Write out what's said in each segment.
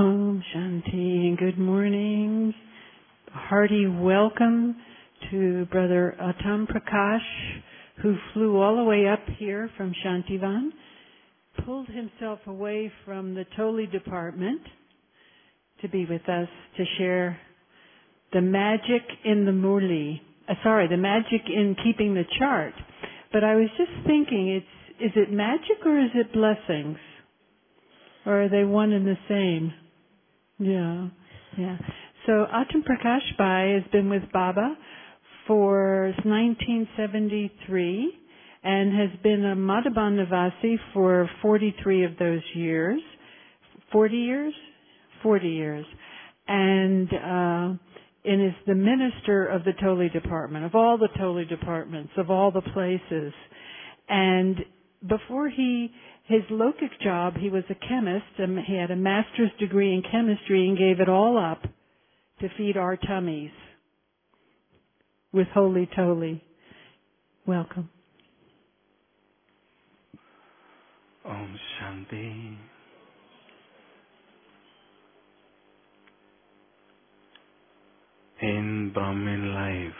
Om Shanti and good morning. A hearty welcome to Brother Autam Prakash, who flew all the way up here from Shantivan, pulled himself away from the Toli department to be with us to share the magic in the Murli. The magic in keeping the chart. But I was just thinking, is it magic or is it blessings? Or are they one and the same? Yeah. So Autam Prakash Bhai has been with Baba for 1973 and has been a Madhaban Nivasi for 43 of those years. 40 years? 40 years. And is the minister of the Toli department, of all the Toli departments, of all the places. And before his Lokik job, he was a chemist, and he had a master's degree in chemistry and gave it all up to feed our tummies with Holy Toli. Welcome. Om Shanti. In Brahmin life,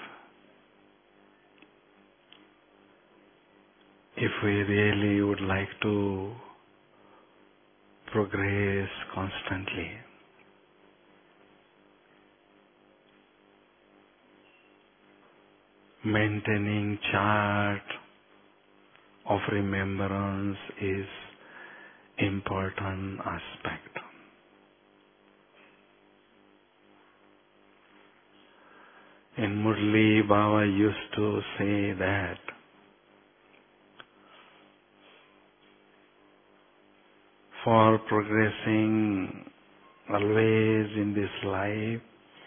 if we really would like to progress constantly, maintaining chart of remembrance is important aspect. In Murli, Baba used to say that for progressing always in this life,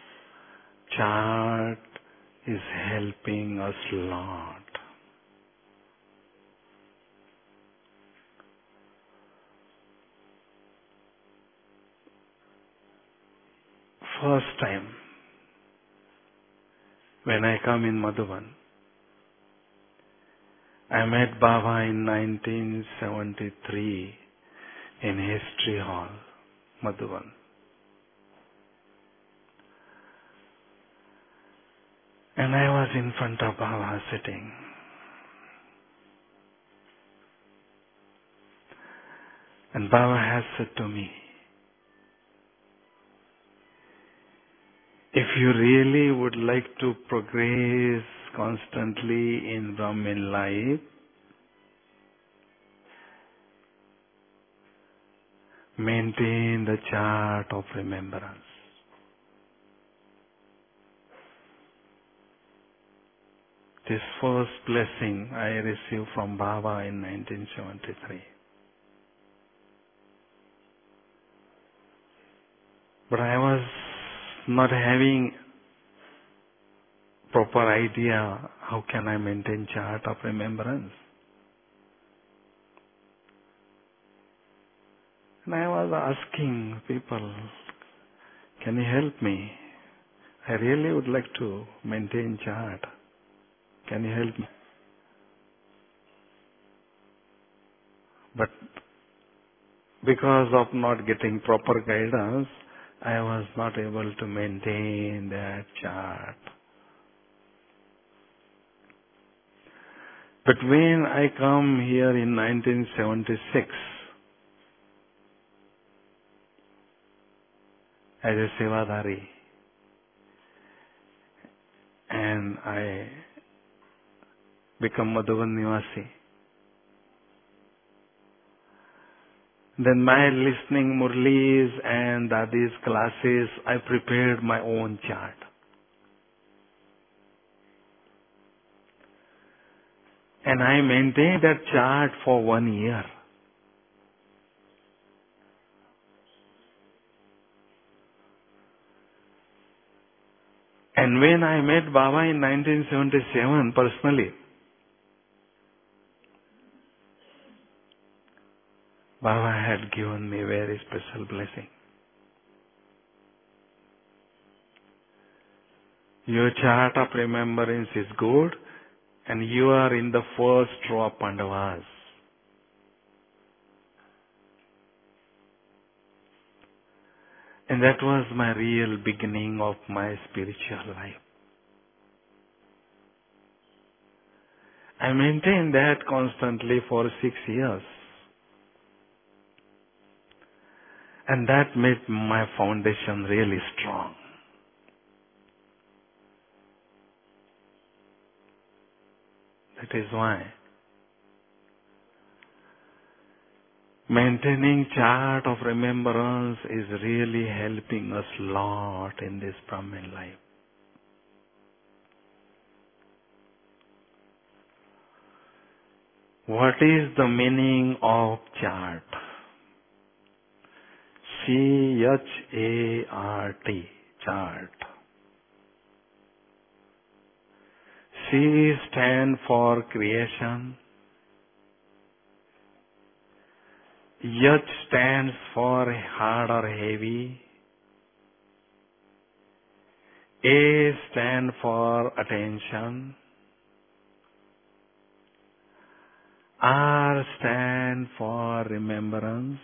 chart is helping us a lot. First time when I come in Madhuban, I met Baba in 1973 in History Hall, Madhuban. And I was in front of Baba sitting. And Baba has said to me, if you really would like to progress constantly in Brahmin life, maintain the chart of remembrance. This first blessing I received from Baba in 1973. But I was not having proper idea how can I maintain chart of remembrance. And I was asking people, can you help me? I really would like to maintain chart. Can you help me? But because of not getting proper guidance, I was not able to maintain that chart. But when I come here in 1976 as a Sevadari, and I become Madhuban Nivasi, then my listening Murlis and Dadi's classes, I prepared my own chart. And I maintained that chart for 1 year. And when I met Baba in 1977 personally, Baba had given me a very special blessing. Your chart of remembrance is good, and you are in the first row of Pandavas. And that was my real beginning of my spiritual life. I maintained that constantly for 6 years. And that made my foundation really strong. That is why maintaining chart of remembrance is really helping us a lot in this Brahmin life. What is the meaning of chart? C-H-A-R-T, chart. C stands for creation. H stands for hard or heavy. A stands for attention. R stands for remembrance.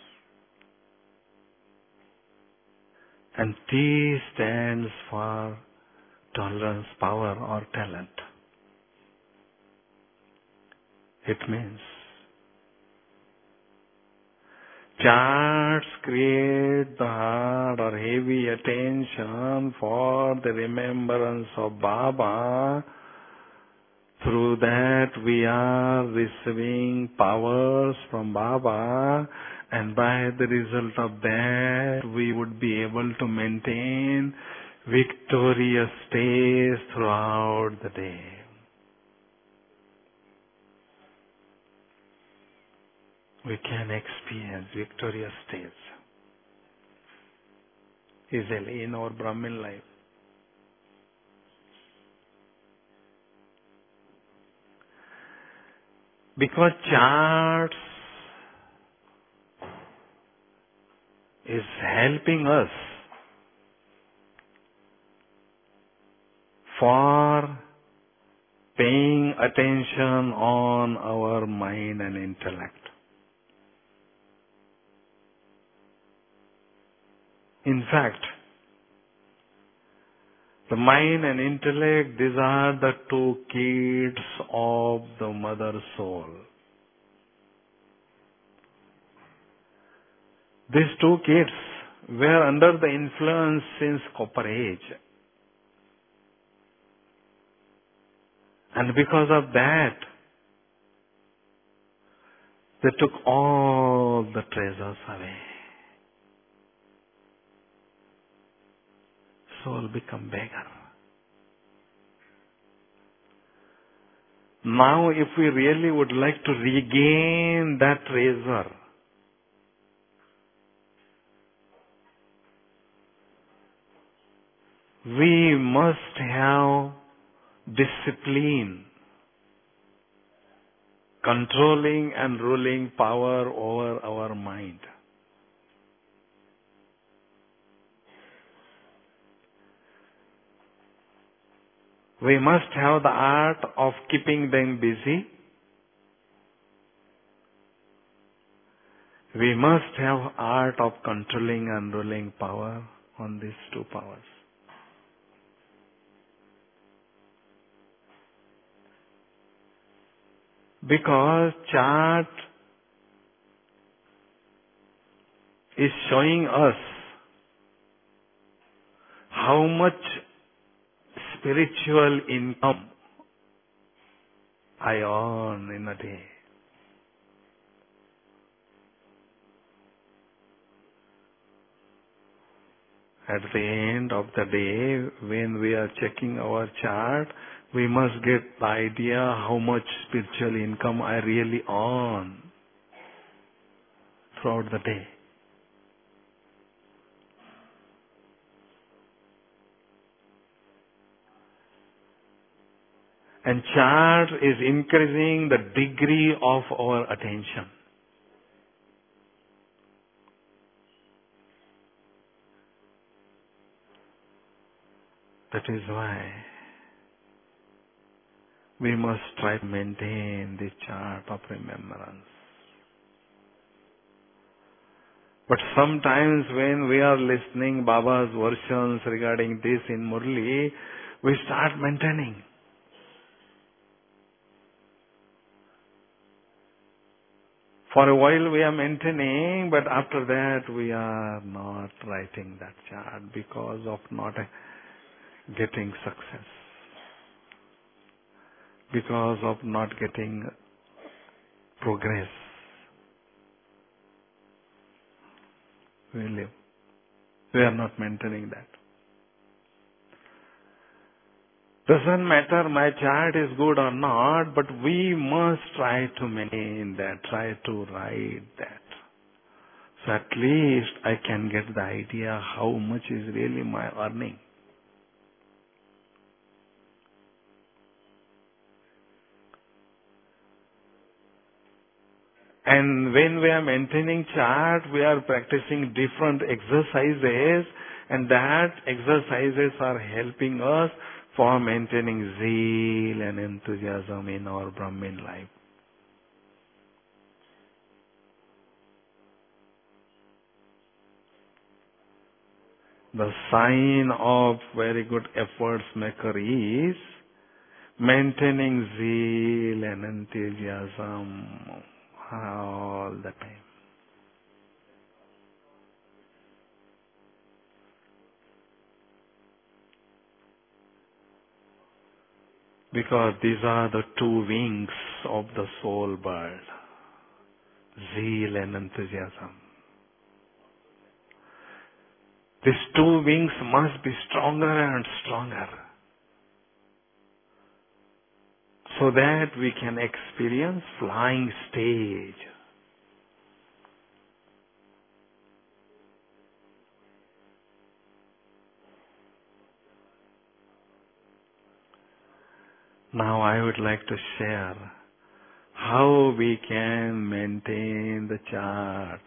And T stands for tolerance, power or talent. It means charts create the hard or heavy attention for the remembrance of Baba. Through that we are receiving powers from Baba, and by the result of that we would be able to maintain victorious stays throughout the day. We can experience victorious stays easily in our Brahmin life. Because charts is helping us for paying attention on our mind and intellect. In fact, the mind and intellect, these are the two kids of the mother soul. These two kids were under the influence since Copper Age. And because of that, they took all the treasures away. Soul become beggar. Now if we really would like to regain that treasure, we must have discipline, controlling and ruling power over our mind. We must have the art of keeping them busy. We must have art of controlling and ruling power on these two powers. Because chart is showing us how much spiritual income I earn in a day. At the end of the day, when we are checking our chart, we must get the idea how much spiritual income I really earn throughout the day. And chart is increasing the degree of our attention. That is why we must try to maintain the chart of remembrance. But sometimes when we are listening Baba's versions regarding this in Murli, we start maintaining. For a while we are maintaining, but after that we are not writing that chart because of not getting success. Because of not getting progress. We live. We are not maintaining that. Doesn't matter my chart is good or not, but we must try to maintain that, try to write that. So at least I can get the idea how much is really my earning. And when we are maintaining chart, we are practicing different exercises, and that exercises are helping us for maintaining zeal and enthusiasm in our Brahmin life. The sign of very good efforts maker is maintaining zeal and enthusiasm all the time. Because these are the two wings of the soul bird. Zeal and enthusiasm. These two wings must be stronger and stronger so that we can experience flying stage. Now I would like to share how we can maintain the chart.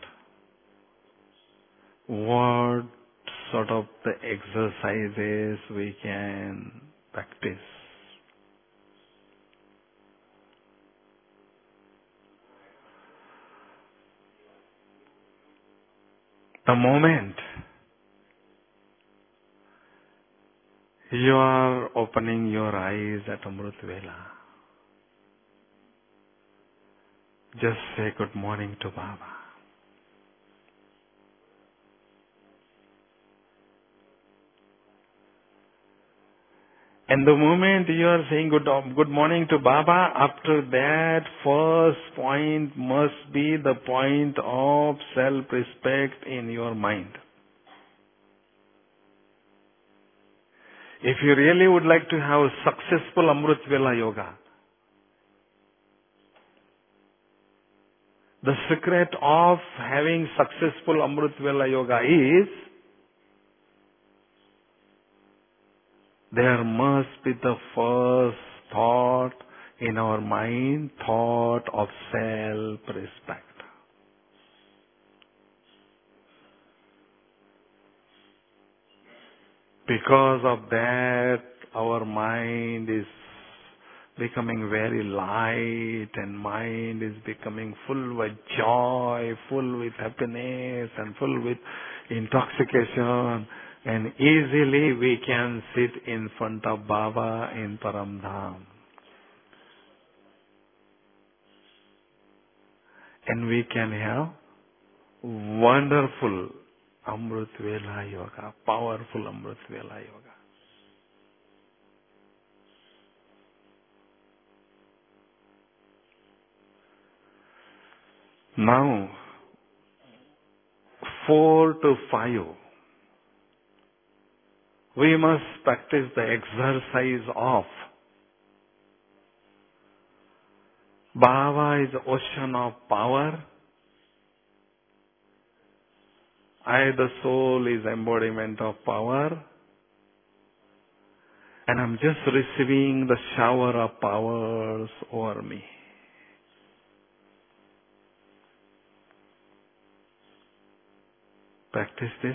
What sort of the exercises we can practice. The moment you are opening your eyes at Amrit Vela, just say good morning to Baba. And the moment you are saying good morning to Baba, after that first point must be the point of self-respect in your mind. If you really would like to have a successful Amrit Vela Yoga, the secret of having successful Amrit Vela Yoga is there must be the first thought in our mind, thought of self-respect. Because of that, our mind is becoming very light and mind is becoming full with joy, full with happiness and full with intoxication. And easily we can sit in front of Baba in Paramdham. And we can have wonderful Amrit Vela Yoga, powerful Amrit Vela Yoga. Now, 4 to 5, we must practice the exercise of Baba is the ocean of power. I, the soul, is embodiment of power. And I'm just receiving the shower of powers over me. Practice this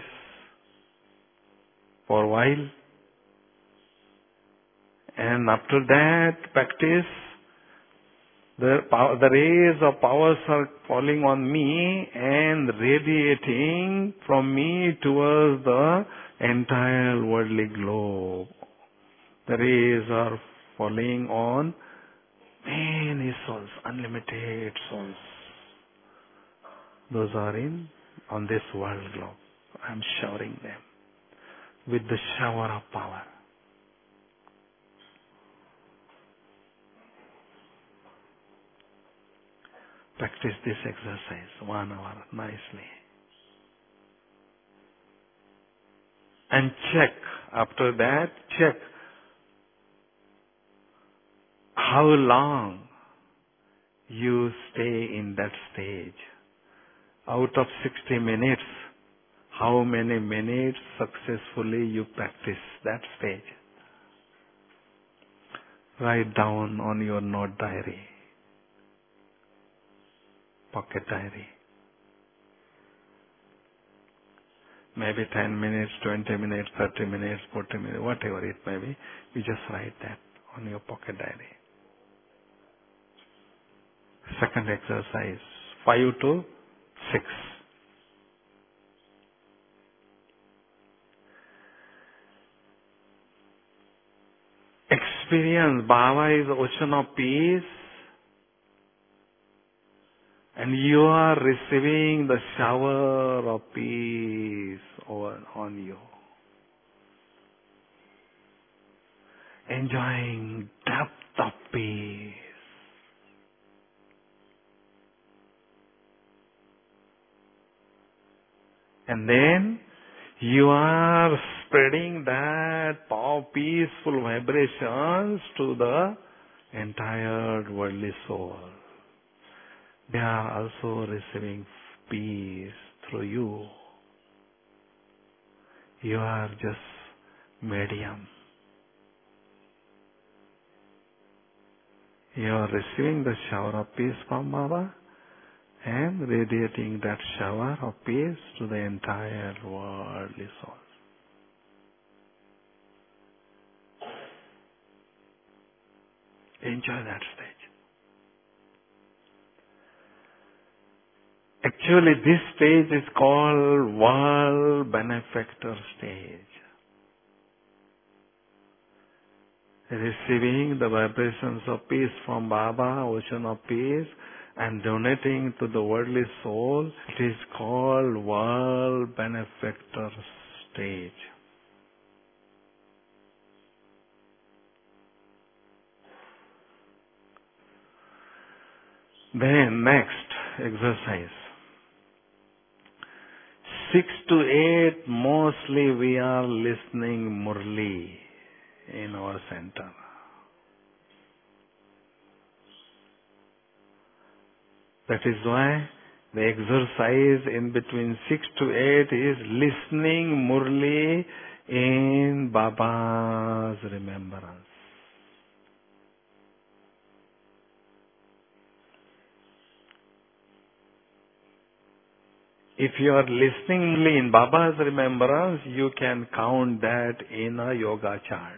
for a while. And after that, practice The rays of powers are falling on me and radiating from me towards the entire worldly globe. The rays are falling on many souls, unlimited souls. Those are on this world globe. I am showering them with the shower of power. Practice this exercise 1 hour nicely. And check, after that, check how long you stay in that stage. Out of 60 minutes, how many minutes successfully you practice that stage? Write down on your note diary, pocket diary. Maybe 10 minutes, 20 minutes, 30 minutes, 40 minutes, whatever it may be. You just write that on your pocket diary. Second exercise, 5 to 6. Experience Baba is the ocean of peace, and you are receiving the shower of peace on you. Enjoying depth of peace. And then you are spreading that peaceful vibrations to the entire worldly soul. They are also receiving peace through you. You are just medium. You are receiving the shower of peace from Baba and radiating that shower of peace to the entire worldly soul. Enjoy that stage. Actually, this stage is called World Benefactor stage. Receiving the vibrations of peace from Baba, ocean of peace, and donating to the worldly soul, it is called World Benefactor stage. Then next exercise. 6 to 8, mostly we are listening Murli in our center. That is why the exercise in between 6 to 8 is listening Murli in Baba's remembrance. If you are listening Murli in Baba's remembrance, you can count that in a yoga chart.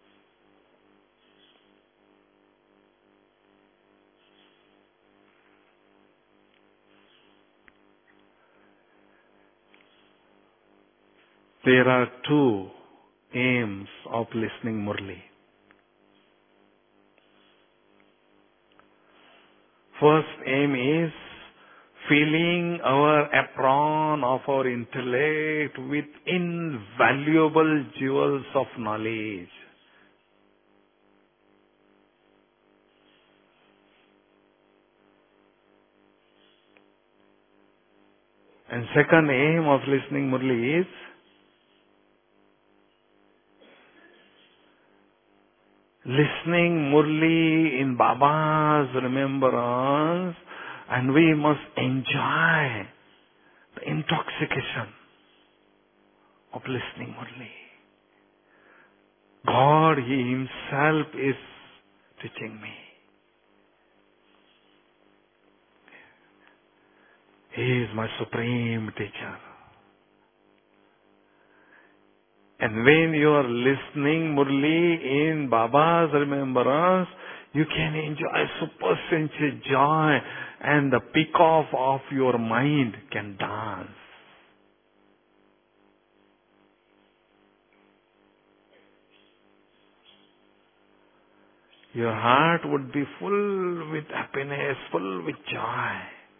There are 2 aims of listening Murli. First aim is filling our apron of our intellect with invaluable jewels of knowledge. And second aim of listening Murli is listening Murli in Baba's remembrance, and we must enjoy the intoxication of listening Murli. God, He Himself is teaching me. He is my supreme teacher. And when you are listening Murli in Baba's remembrance, You can enjoy super sense joy, and the peacock of your mind can dance. Your heart would be full with happiness, full with joy.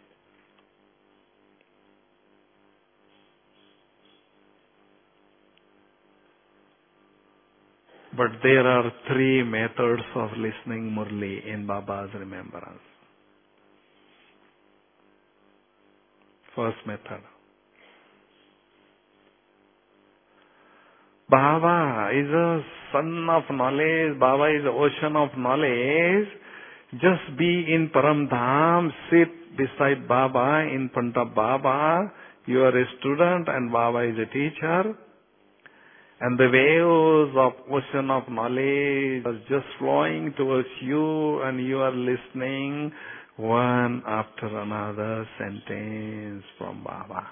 But there are 3 methods of listening Murli in Baba's remembrance. First method. Baba is a sun of knowledge. Baba is the ocean of knowledge. Just be in Param Dham. Sit beside Baba, in front of Baba. You are a student and Baba is a teacher. And the waves of ocean of knowledge are just flowing towards you, and you are listening one after another sentence from Baba.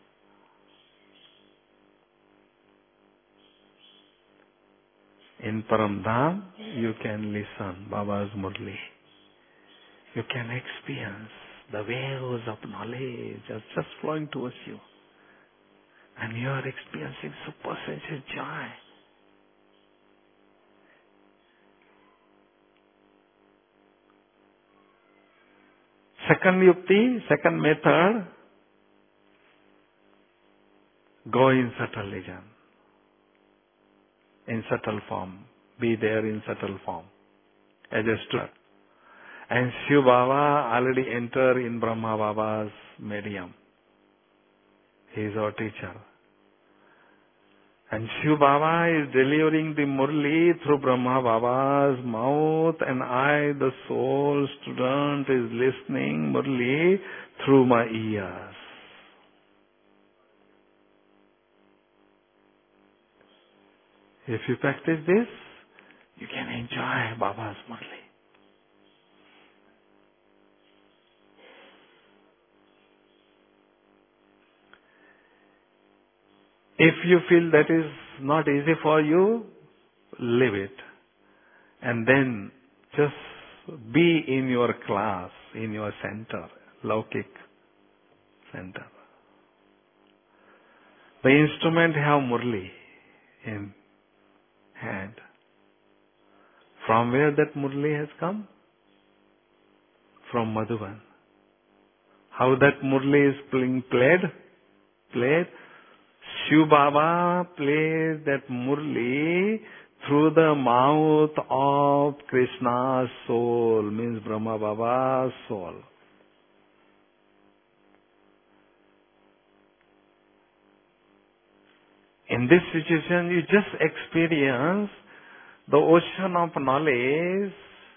In Paramdham, you can listen Baba's Murli. You can experience the waves of knowledge are just flowing towards you. And you are experiencing super sense joy. Second yukti, second method, go in subtle region. In subtle form. Be there in subtle form. As a student. And Shiv Baba already entered in Brahma Baba's medium. He is our teacher. And Shiv Baba is delivering the Murli through Brahma Baba's mouth, and I, the soul student, is listening Murli through my ears. If you practice this, you can enjoy Baba's Murli. If you feel that is not easy for you, leave it. And then just be in your class, in your center, Laukik center. The instrument have Murli in hand. From where that Murli has come? From Madhuban. How that Murli is being played? Shiv Baba plays that Murli through the mouth of Krishna's soul, means Brahma Baba's soul. In this situation, you just experience the ocean of knowledge.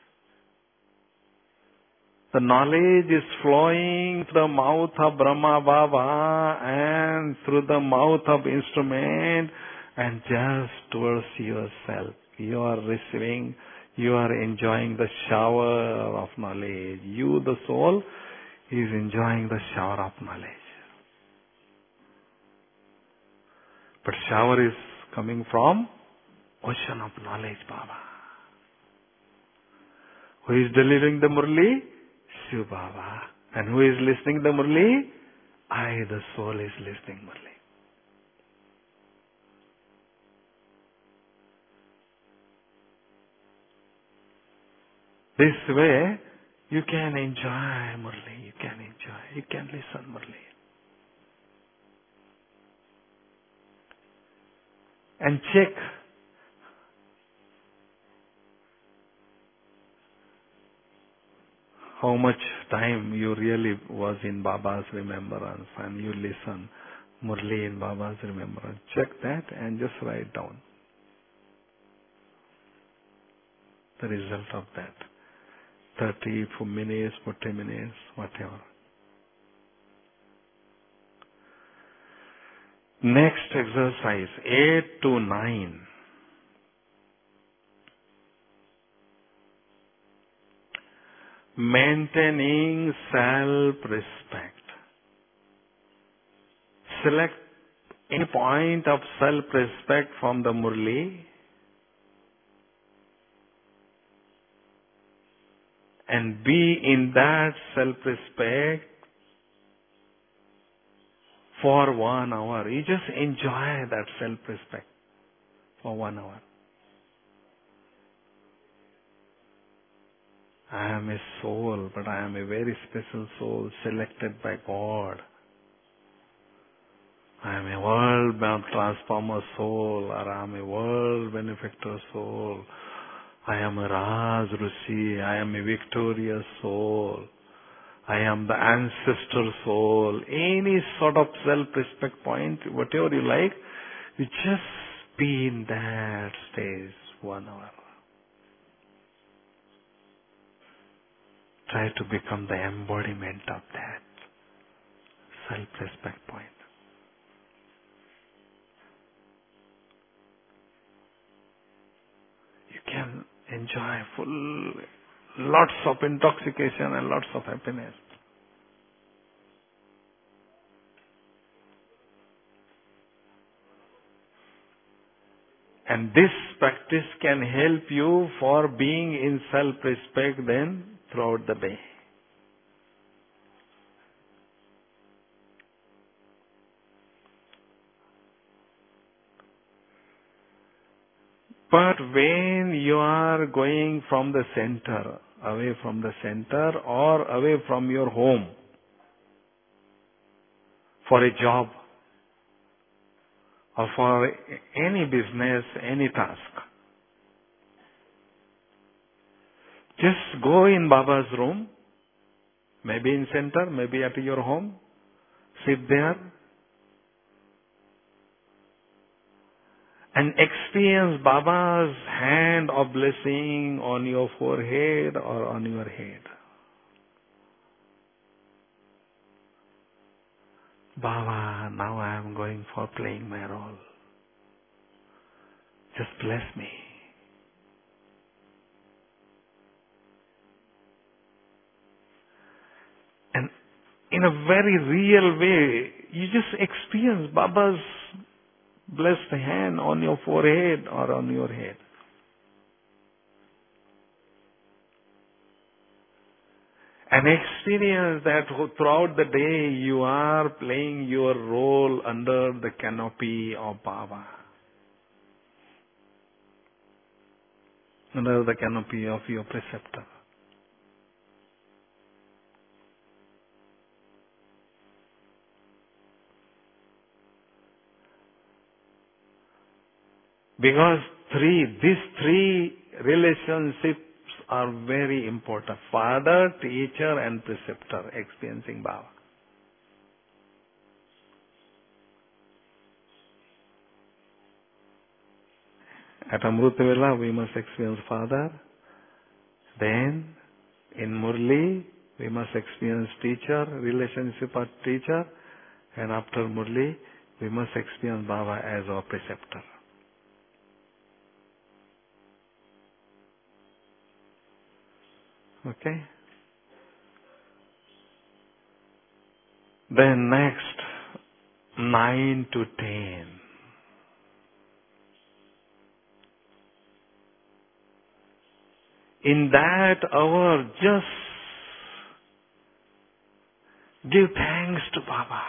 The knowledge is flowing through the mouth of Brahma Baba and through the mouth of instrument and just towards yourself. You are receiving, you are enjoying the shower of knowledge. You, the soul, is enjoying the shower of knowledge. But shower is coming from ocean of knowledge, Baba. Who is delivering the Murli? Shiv Baba. And who is listening the Murli? I, the soul, is listening Murli. This way, you can enjoy Murli. You can listen Murli. And check how much time you really was in Baba's remembrance and you listen Murli in Baba's remembrance. Check that and just write down the result of that. 30 minutes, 40 minutes, whatever. Next exercise, 8 to 9. Maintaining self-respect. Select any point of self-respect from the Murli and be in that self-respect for 1 hour. You just enjoy that self-respect for 1 hour. I am a soul, but I am a very special soul selected by God. I am a world transformer soul, or I am a world benefactor soul. I am a Raj Rishi. I am a victorious soul. I am the ancestor soul. Any sort of self-respect point, whatever you like, you just be in that stage 1 hour. Try to become the embodiment of that self-respect point. You can enjoy lots of intoxication and lots of happiness. And this practice can help you for being in self-respect then throughout the day. But when you are going from the center, away from the center or away from your home for a job or for any business, any task, just go in Baba's room, maybe in center, maybe at your home, sit there and experience Baba's hand of blessing on your forehead or on your head. Baba, now I am going for playing my role. Just bless me. And in a very real way, you just experience Baba's blessed hand on your forehead or on your head. And experience that throughout the day you are playing your role under the canopy of Baba. Under the canopy of your preceptor. Because these three relationships are very important. Father, teacher and preceptor experiencing Baba. At Amrut Vela we must experience Father. Then in Murli we must experience teacher, relationship of teacher. And after Murli we must experience Baba as our preceptor. Okay? Then next, 9 to 10. In that hour, just give thanks to Baba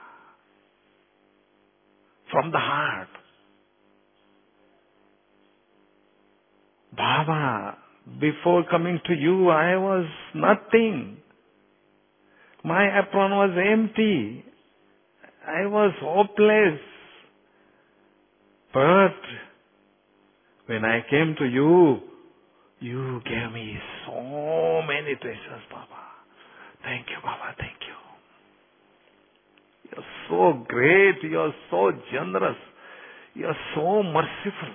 from the heart. Baba, before coming to you, I was nothing. My apron was empty. I was hopeless. But when I came to you, you gave me so many treasures, Baba. Thank you, Baba. Thank you. You're so great. You're so generous. You're so merciful.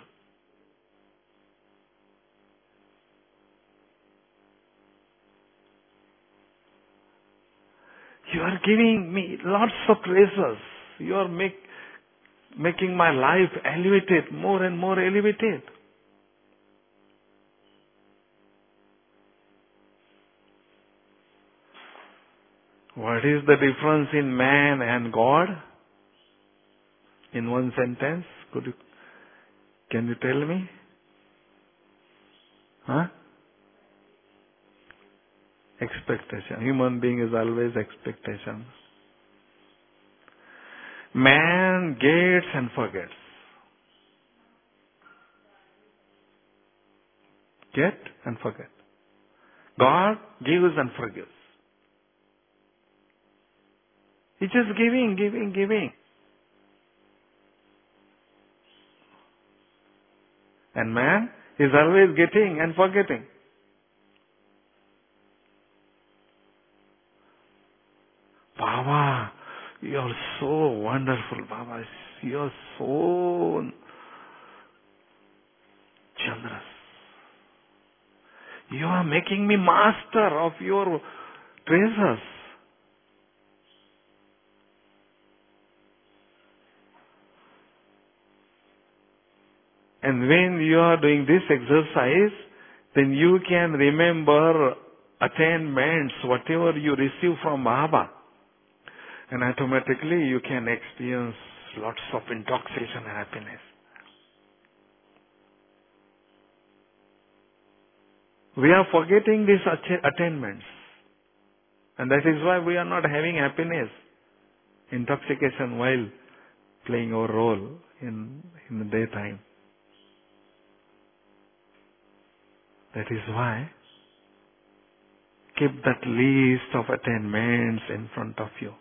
You are giving me lots of treasures. You are making my life elevated, more and more elevated. What is the difference in man and God? In one sentence, can you tell me? Huh? Expectation. Human being is always expectation. Man gets and forgets. Get and forget. God gives and forgives. He's just giving, giving, giving. And man is always getting and forgetting. Baba, you're so wonderful, Baba. You're so generous. You are making me master of your treasures. And when you are doing this exercise, then you can remember attainments, whatever you receive from Baba. And automatically you can experience lots of intoxication and happiness. We are forgetting these attainments. And that is why we are not having happiness, intoxication while playing our role in the daytime. That is why keep that list of attainments in front of you.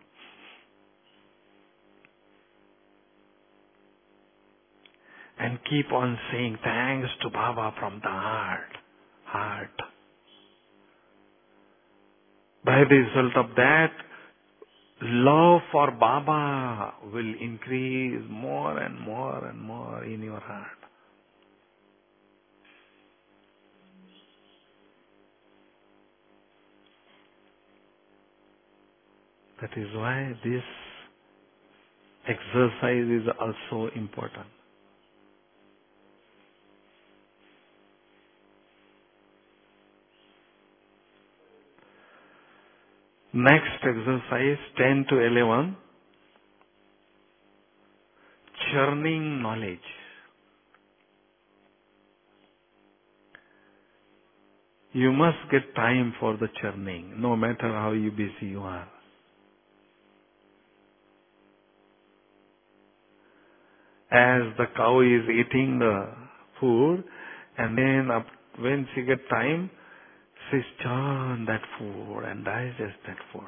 And keep on saying thanks to Baba from the heart. By the result of that, love for Baba will increase more and more and more in your heart. That is why this exercise is also important. Next exercise, 10 to 11, churning knowledge. You must get time for the churning, no matter how busy you are. As the cow is eating the food, and then when she gets time, she churn that food and digest that food.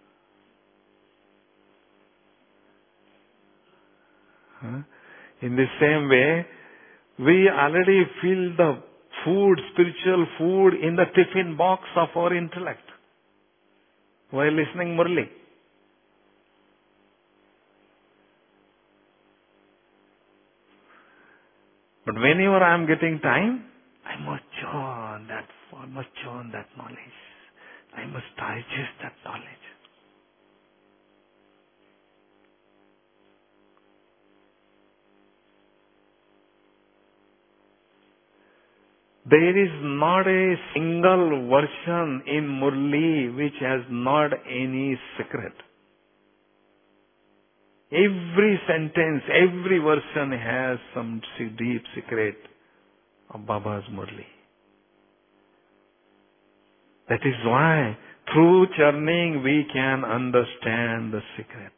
In the same way, we already feel the food, spiritual food, in the tiffin box of our intellect while listening Murli. But whenever I am getting time, I must churn that food, I must churn that knowledge. I must digest that knowledge. There is not a single version in Murli which has not any secret. Every sentence, every version has some deep secret of Baba's Murli. That is why through churning we can understand the secret.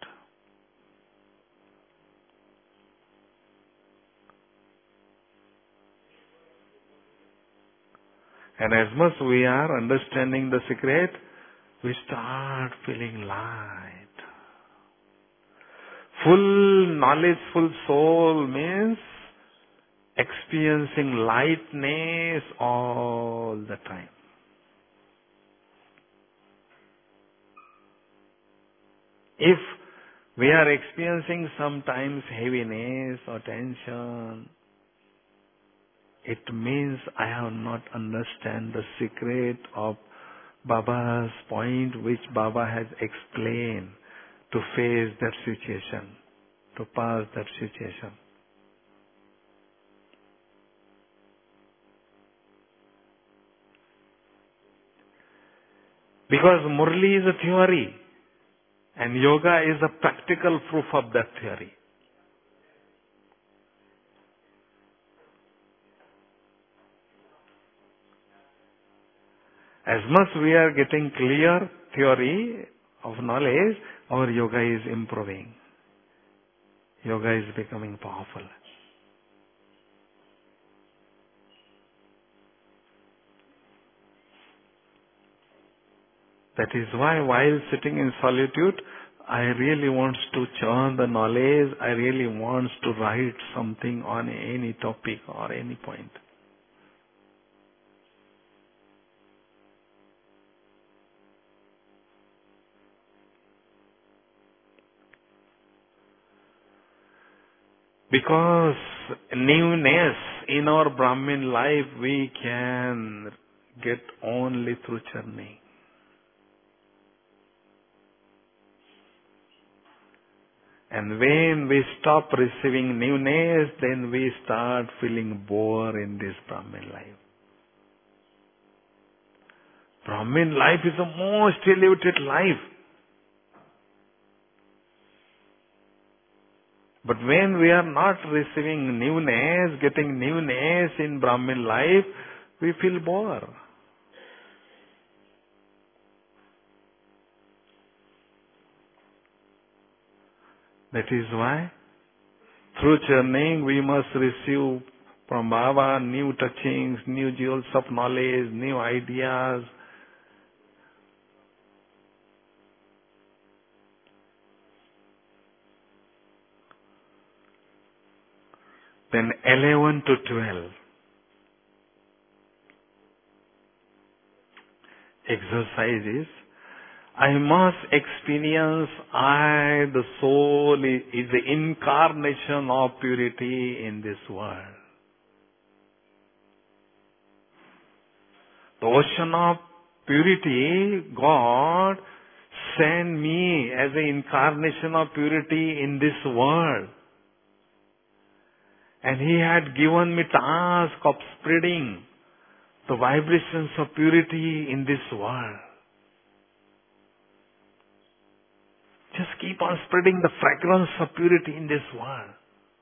And as much we are understanding the secret, we start feeling light. Full knowledge, full soul means experiencing lightness all the time. If we are experiencing sometimes heaviness or tension, it means I have not understand the secret of Baba's point which Baba has explained to face that situation, to pass that situation. Because Murli is a theory and yoga is a practical proof of that theory. As much we are getting clear theory of knowledge, our yoga is improving. Yoga is becoming powerful. That is why while sitting in solitude, I really want to churn the knowledge. I really want to write something on any topic or any point. Because newness in our Brahmin life we can get only through churning. And when we stop receiving newness, then we start feeling bored in this Brahmin life. Brahmin life is the most elevated life. But when we are not receiving newness, getting newness in Brahmin life, we feel bored. That is why, through churning, we must receive from Baba new touchings, new jewels of knowledge, new ideas. Then 11 to 12. Exercises. I must experience I, the soul, is the incarnation of purity in this world. The ocean of purity, God sent me as the incarnation of purity in this world. And He had given me task of spreading the vibrations of purity in this world. Just keep on spreading the fragrance of purity in this world.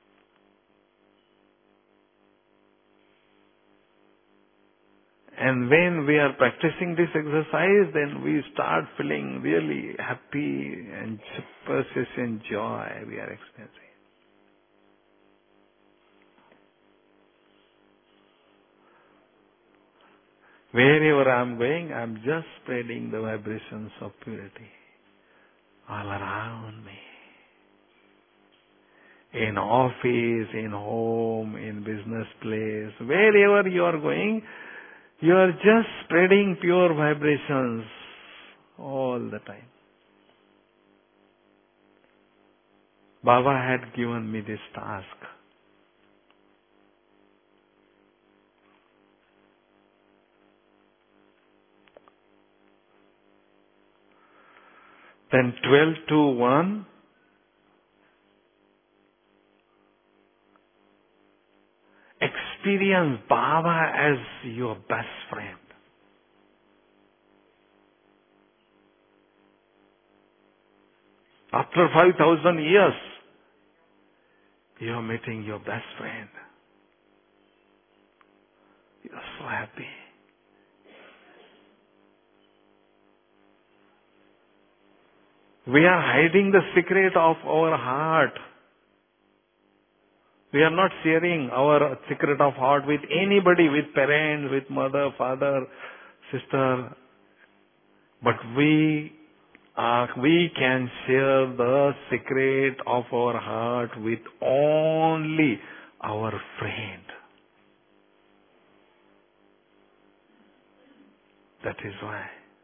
And when we are practicing this exercise, then we start feeling really happy and persistent joy we are experiencing. Wherever I am going, I am just spreading the vibrations of purity all around me. In office, in home, in business place, wherever you are going, you are just spreading pure vibrations all the time. Baba had given me this task. Then 12 to 1, experience Baba as your best friend. After 5,000 years, you are meeting your best friend. You are so happy. We are hiding the secret of our heart. We are not sharing our secret of heart with anybody, with parents, with mother, father, sister. But we can share the secret of our heart with only our friend. That is why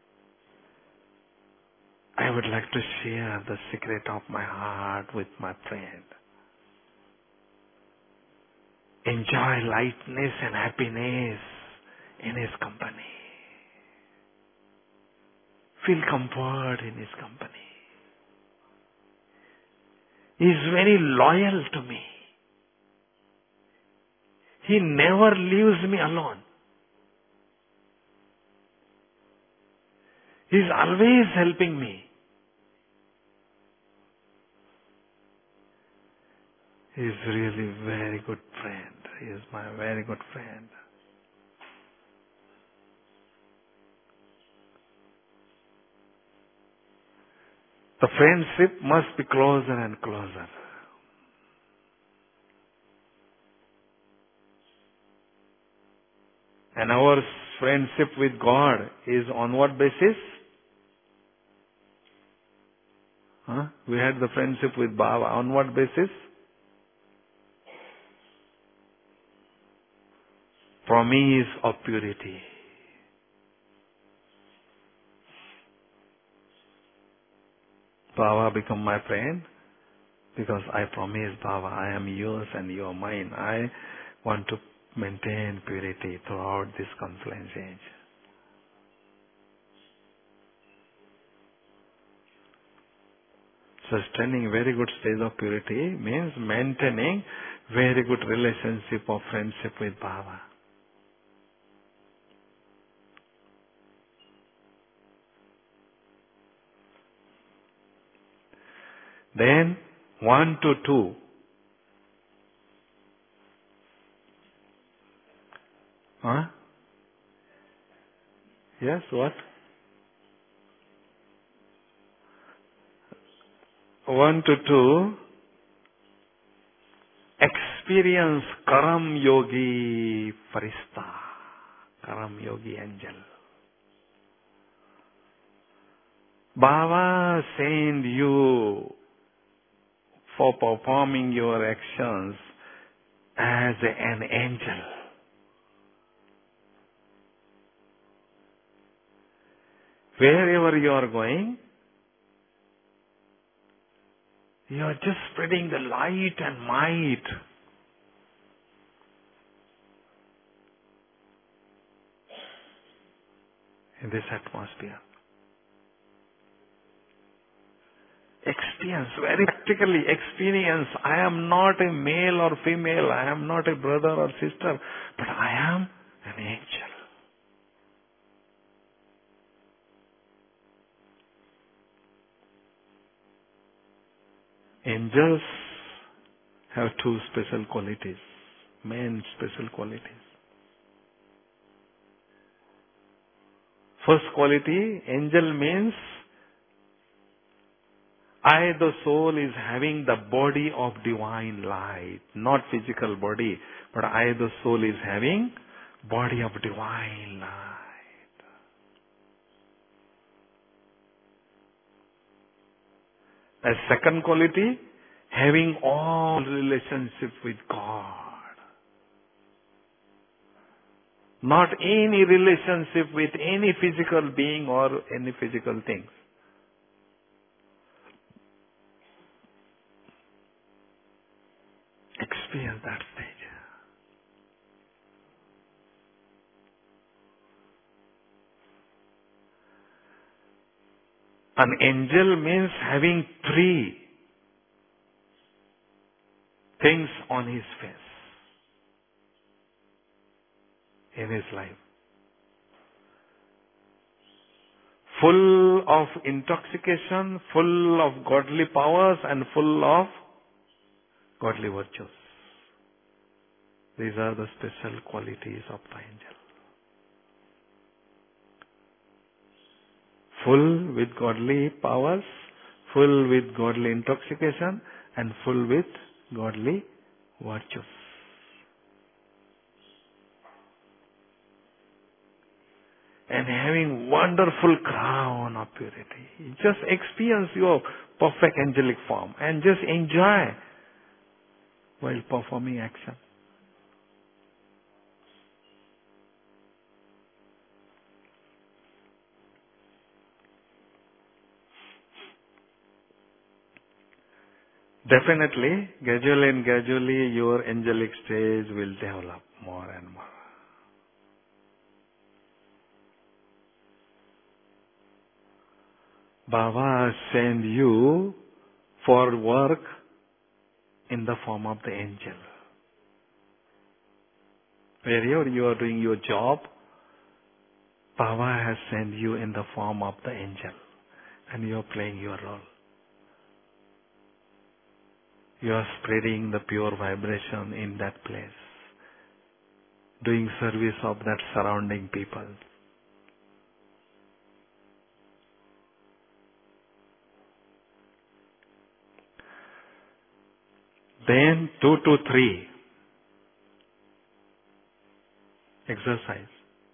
I would like to share the secret of my heart with my friend. Enjoy lightness and happiness in his company. Feel comfort in his company. He is very loyal to me. He never leaves me alone. He is always helping me. He is really very good friend. He is my very good friend. The friendship must be closer and closer. And our friendship with God is on what basis? We had the friendship with Baba. On what basis? Promise of purity. Baba become my friend because I promise Baba, I am yours and you are mine. I want to maintain purity throughout this confluence age. Sustaining very good state of purity means maintaining very good relationship of friendship with Baba. Then 1 to 2. Yes, what? 1 to 2. Experience Karam Yogi Farishta. Karam Yogi angel. Baba send you for performing your actions as an angel. Wherever you are going, you are just spreading the light and might. In this atmosphere. Experience, very practically experience. I am not a male or female. I am not a brother or sister. But I am an angel. Angels have two special qualities. Main special qualities. First quality, angel means I, the soul, is having the body of divine light. Not physical body, but I, the soul, is having body of divine light. As second quality, having all relationship with God. Not any relationship with any physical being or any physical things. Experience that stage. An angel means having three things on his face in his life. Full of intoxication, full of godly powers, and full of godly virtues. These are the special qualities of the angel. Full with godly powers, full with godly intoxication, and full with godly virtues. And having wonderful crown of purity. Just experience your perfect angelic form and just enjoy while performing action. Definitely, gradually and gradually your angelic stage will develop more and more. Baba send you for work in the form of the angel. Wherever you are doing your job, Baba has sent you in the form of the angel. And you are playing your role. You are spreading the pure vibration in that place. Doing service of that surrounding people. Then 2 to 3. Exercise.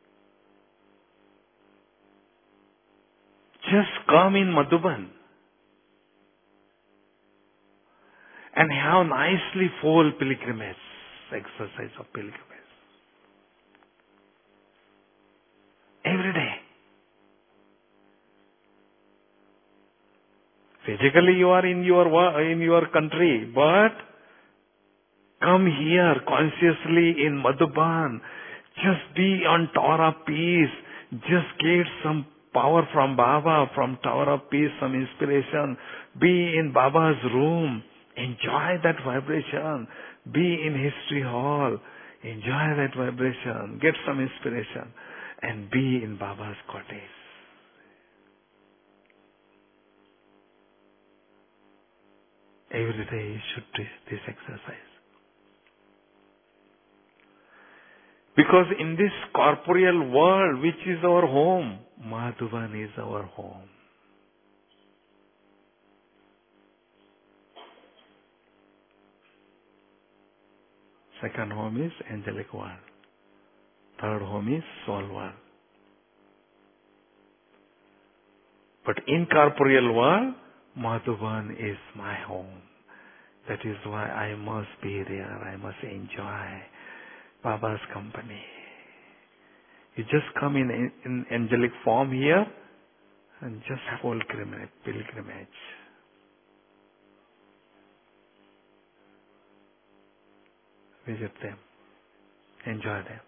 Just come in Madhuban and have nicely full pilgrimage, exercise of pilgrimage. Every day. Physically you are in your country, but come here consciously in Madhuban. Just be on Tower of Peace. Just get some power from Baba, from Tower of Peace, some inspiration. Be in Baba's room. Enjoy that vibration. Be in History Hall. Enjoy that vibration. Get some inspiration. And be in Baba's cottage. Every day you should do this exercise. Because in this corporeal world, which is our home, Madhuban is our home. Second home is angelic world. Third home is soul world. But in corporeal world, Madhuban is my home. That is why I must be there. I must enjoy Baba's company. You just come in angelic form here and just have pilgrimage. Visit them. Enjoy them.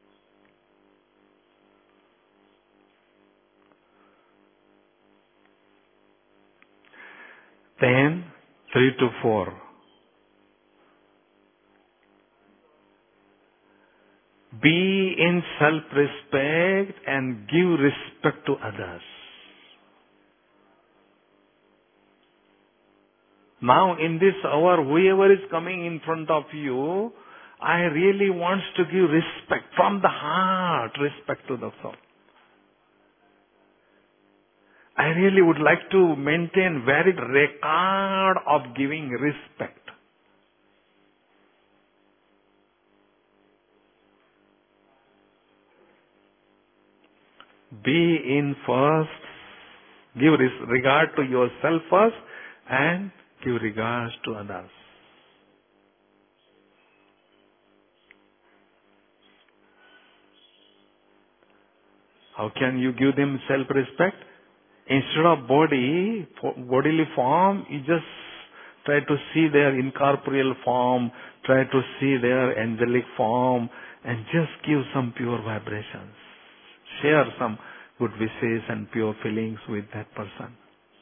Then 3 to 4. Be in self-respect and give respect to others. Now in this hour, whoever is coming in front of you, I really want to give respect from the heart, respect to the soul. I really would like to maintain very record of giving respect. Be in first, give regard to yourself first and give regards to others. How can you give them self-respect? Instead of bodily form, you just try to see their incorporeal form, try to see their angelic form, and just give some pure vibrations. Share some good wishes and pure feelings with that person.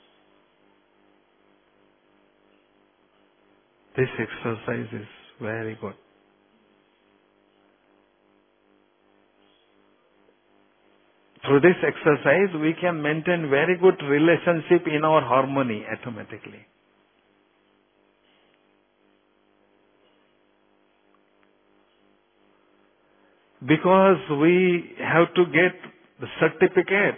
This exercise is very good. Through this exercise, we can maintain very good relationship in our harmony automatically. Because we have to get the certificate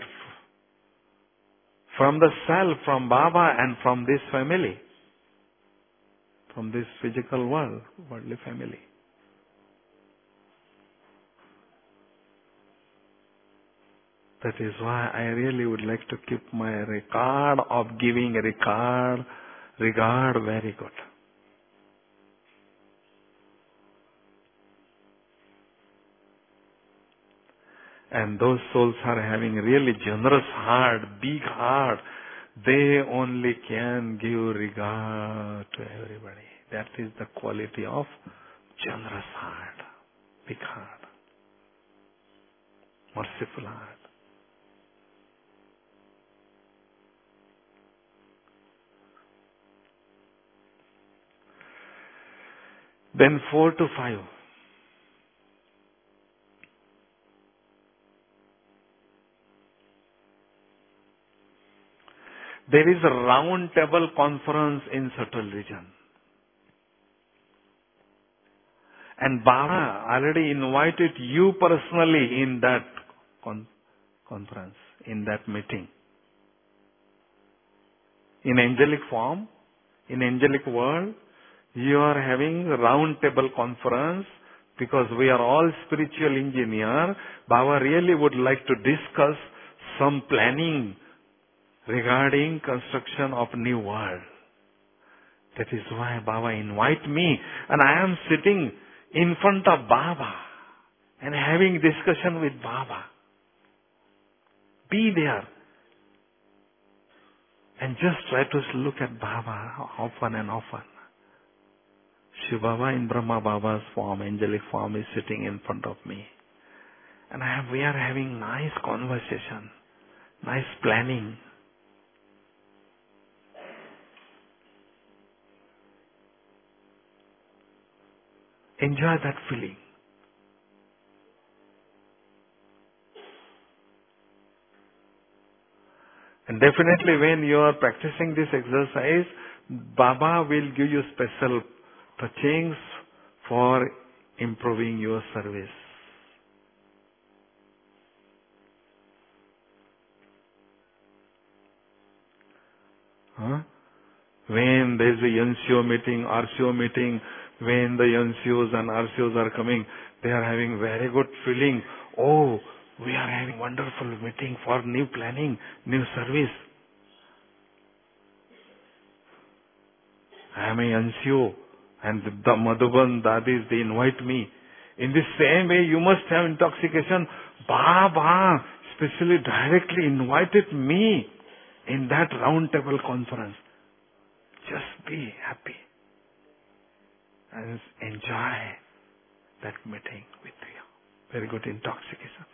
from the self, from Baba and from this family, from this physical world, worldly family. That is why I really would like to keep my record of giving regard very good. And those souls are having really generous heart, big heart. They only can give regard to everybody. That is the quality of generous heart, big heart, merciful heart. Then 4 to 5. There is a round table conference in subtle region. And Baba already invited you personally in that conference, in that meeting. In angelic form, in angelic world, You are having round table conference because we are all spiritual engineer. Baba really would like to discuss some planning regarding construction of new world. That is why Baba invite me, and I am sitting in front of Baba and having discussion with Baba. Be there and just try to look at Baba often and often. Shiva Baba in Brahma Baba's form, angelic form, is sitting in front of me. And we are having nice conversation, nice planning. Enjoy that feeling. And definitely when you are practicing this exercise, Baba will give you special touchings for improving your service. Huh? When there is a NCO meeting, RCO meeting, when the NCOs and RCOs are coming, they are having very good feeling. Oh, we are having wonderful meeting for new planning, new service. I am a NCO and the Madhuban Dadis, they invite me. In the same way, you must have intoxication. Baba specially directly invited me in that round table conference. Just be happy and enjoy that meeting with you. Very good intoxication.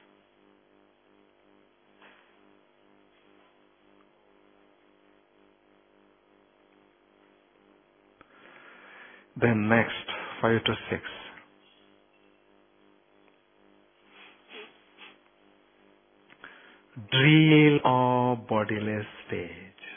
Then next, 5 to 6. Drill of bodiless stage.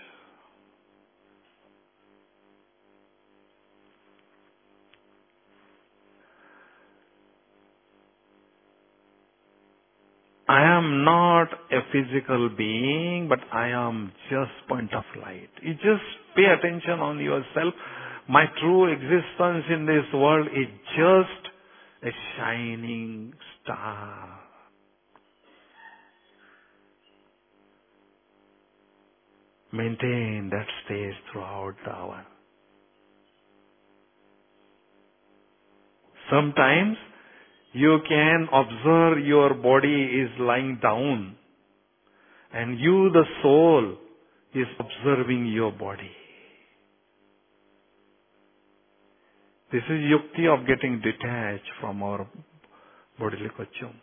I am not a physical being, but I am just point of light. You just pay attention on yourself. My true existence in this world is just a shining star. Maintain that stage throughout the hour. Sometimes you can observe your body is lying down and you, the soul, is observing your body. This is yukti of getting detached from our bodily costume.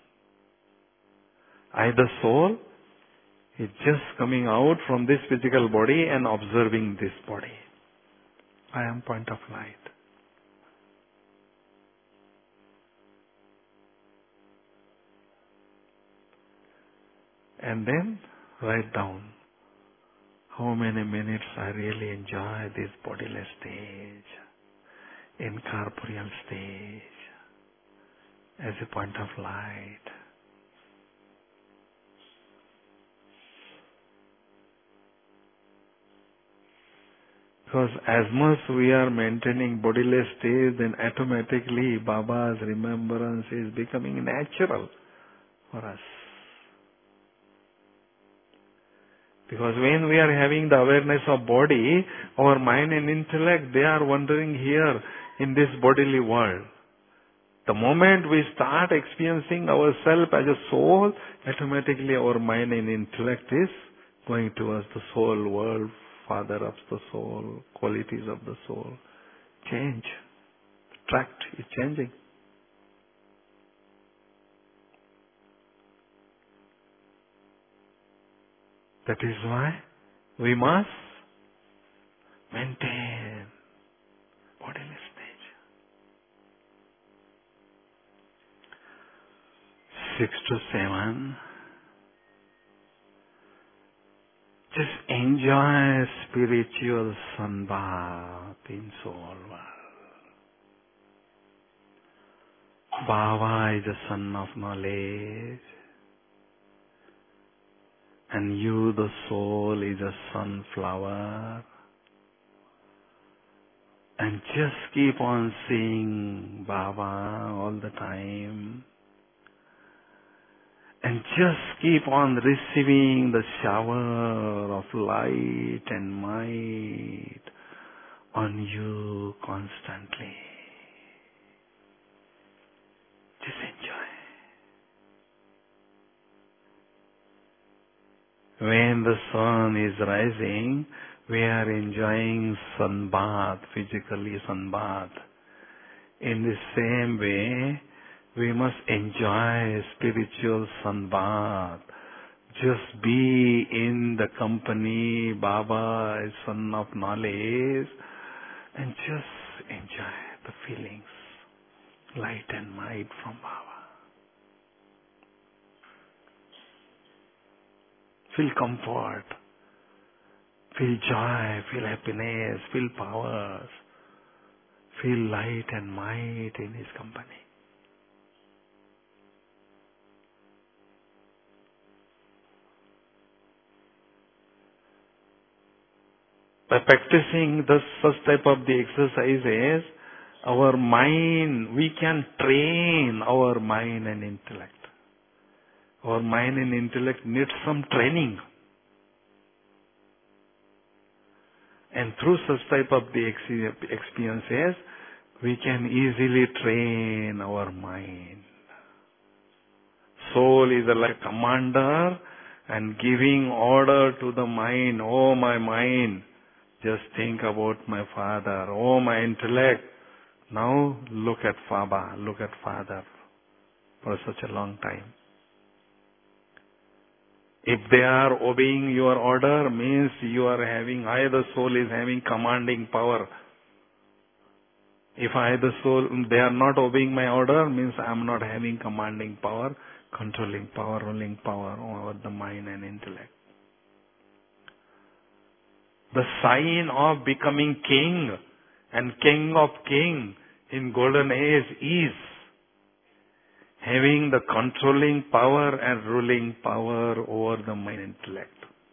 I, the soul, is just coming out from this physical body and observing this body. I am point of light. And then write down how many minutes I really enjoy this bodiless stage, incorporeal stage, as a point of light. Because as much we are maintaining bodiless stage, then automatically Baba's remembrance is becoming natural for us. Because when we are having the awareness of body, our mind and intellect, they are wandering here in this bodily world. The moment we start experiencing ourselves as a soul, automatically our mind and intellect is going towards the soul world, father of the soul, qualities of the soul. Change. Tract is changing. That is why we must maintain bodiless stage. 6 to 7. Just enjoy spiritual sunbath in soul world. Baba is the sun of knowledge. And you, the soul, is a sunflower. And just keep on seeing Baba all the time. And just keep on receiving the shower of light and might on you constantly. Just enjoy. When the sun is rising, we are enjoying sun bath, physically sun bath. In the same way, we must enjoy spiritual sun bath. Just be in the company, Baba is Son of Knowledge, and just enjoy the feelings, light and might from Baba. Feel comfort, feel joy, feel happiness, feel powers, feel light and might in His company. By practicing such type of the exercises, our mind, we can train our mind and intellect. Our mind and intellect need some training. And through such type of the experiences, we can easily train our mind. Soul is like a commander and giving order to the mind. Oh, my mind, just think about my father. Oh, my intellect, now look at Baba, look at Father for such a long time. If they are obeying your order, means you are having, I the soul is having commanding power. If I the soul, they are not obeying my order, means I am not having commanding power, controlling power, ruling power over the mind and intellect. The sign of becoming king and king of king in golden age is having the controlling power and ruling power over the mind and intellect.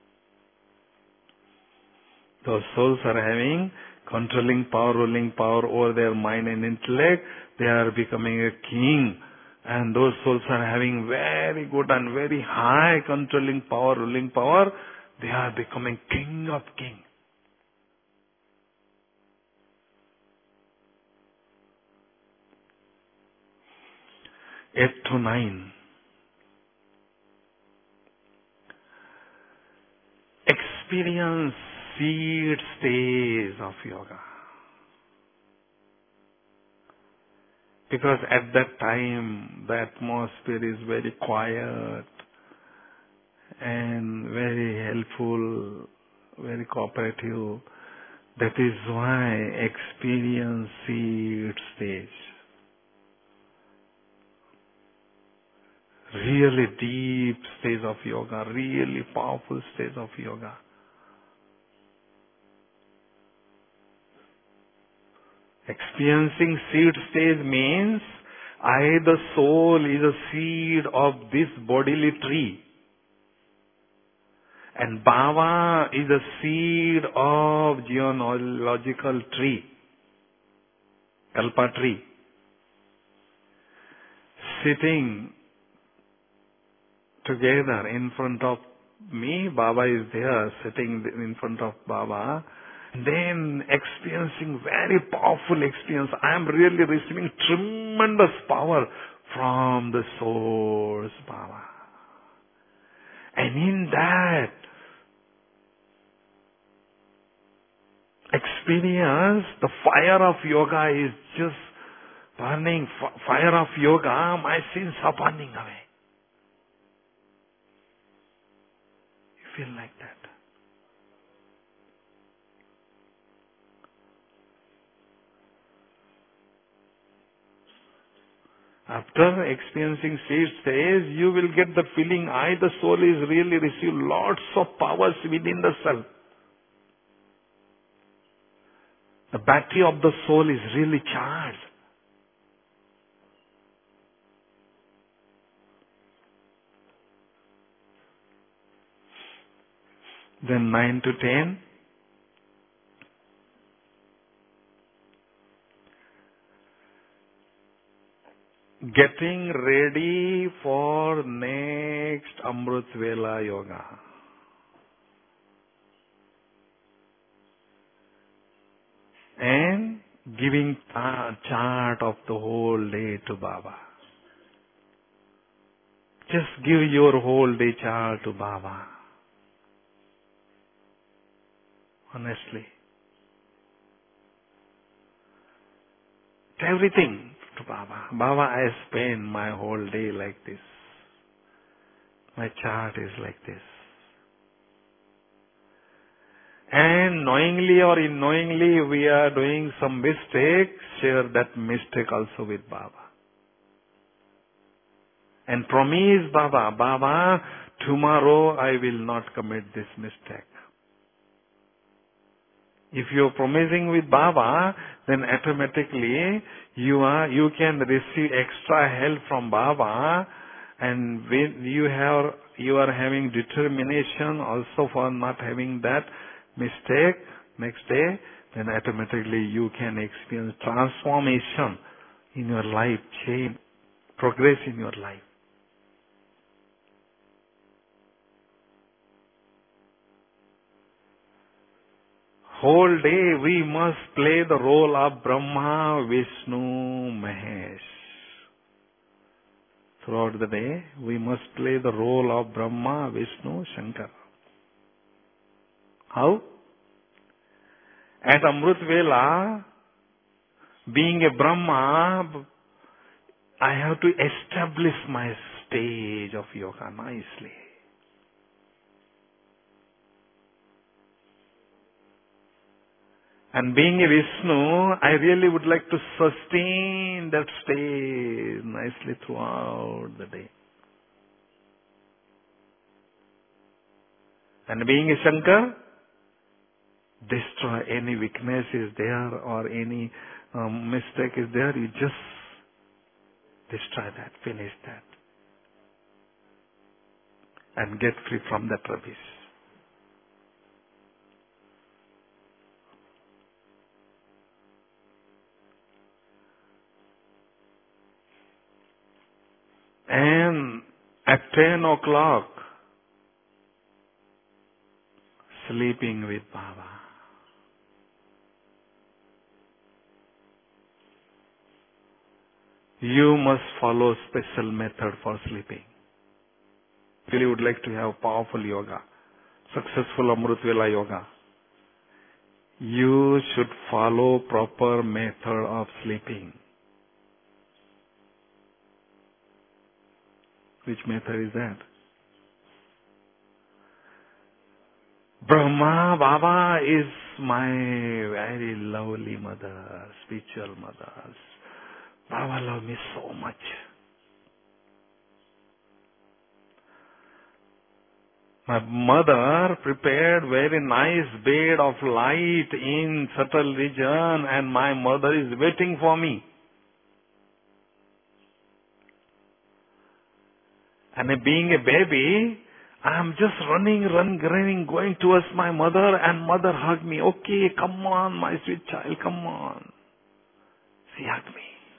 Those souls are having controlling power, ruling power over their mind and intellect. They are becoming a king. And those souls are having very good and very high controlling power, ruling power. They are becoming king of king. 8 to 9. Experience seed stage of yoga. Because at that time, the atmosphere is very quiet and very helpful, very cooperative. That is why experience seed stage. Really deep stage of yoga, really powerful stage of yoga. Experiencing seed stage means I, the soul, is a seed of this bodily tree. And Baba is a seed of genealogical tree, Kalpa tree. Sitting together in front of me, Baba is there, sitting in front of Baba. Then experiencing very powerful experience. I am really receiving tremendous power from the source, Baba. And in that experience, the fire of yoga is just burning. Fire of yoga, my sins are burning away. You feel like that. After experiencing seed stage, you will get the feeling, I, the soul, is really received lots of powers within the self. The battery of the soul is really charged. Then 9 to 10. getting ready for next Amrit Vela Yoga. And giving chart of the whole day to Baba. Just give your whole day chart to Baba. Honestly. Everything to Baba. Baba, I spend my whole day like this. My chart is like this. And knowingly or unknowingly we are doing some mistake, share that mistake also with Baba. And promise Baba, Baba, tomorrow I will not commit this mistake. If you are promising with Baba, then automatically you can receive extra help from Baba, and when you are having determination also for not having that mistake next day, then automatically you can experience transformation in your life, change, progress in your life. Whole day we must play the role of Brahma, Vishnu, Mahesh. Throughout the day, we must play the role of Brahma, Vishnu, Shankar. How? At Amrit Vela, being a Brahma, I have to establish my stage of yoga nicely. And being a Vishnu, I really would like to sustain that stage nicely throughout the day. And being a Shankar, destroy any weakness is there or any mistake is there, you just destroy that, finish that. And get free from that rubbish. And at 10 o'clock, sleeping with Baba. You must follow special method for sleeping. If you would like to have powerful yoga, successful Amrit Vela yoga, you should follow proper method of sleeping. Which method is that? Brahma Baba is my very lovely mother, spiritual mother. Baba loves me so much. My mother prepared very nice bed of light in subtle region, and my mother is waiting for me. And being a baby, I am just running, going towards my mother, and mother hugged me. Okay, come on, my sweet child, come on. She hugged me.